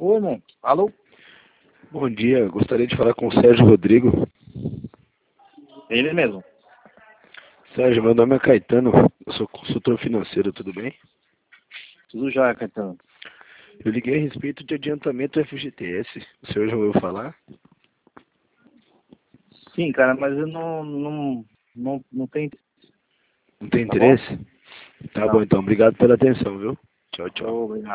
Oi, irmão. Alô? Bom dia, gostaria de falar com o Sérgio Rodrigo. Ele mesmo. Sérgio, meu nome é Caetano, eu sou consultor financeiro, tudo bem? Tudo já, Caetano. Eu liguei a respeito de adiantamento FGTS, o senhor já ouviu falar? Sim, cara, mas eu não tenho. Não tem Tá bom? interesse? Tá bom Não. então, obrigado pela atenção, viu? Tchau, tchau. Obrigado.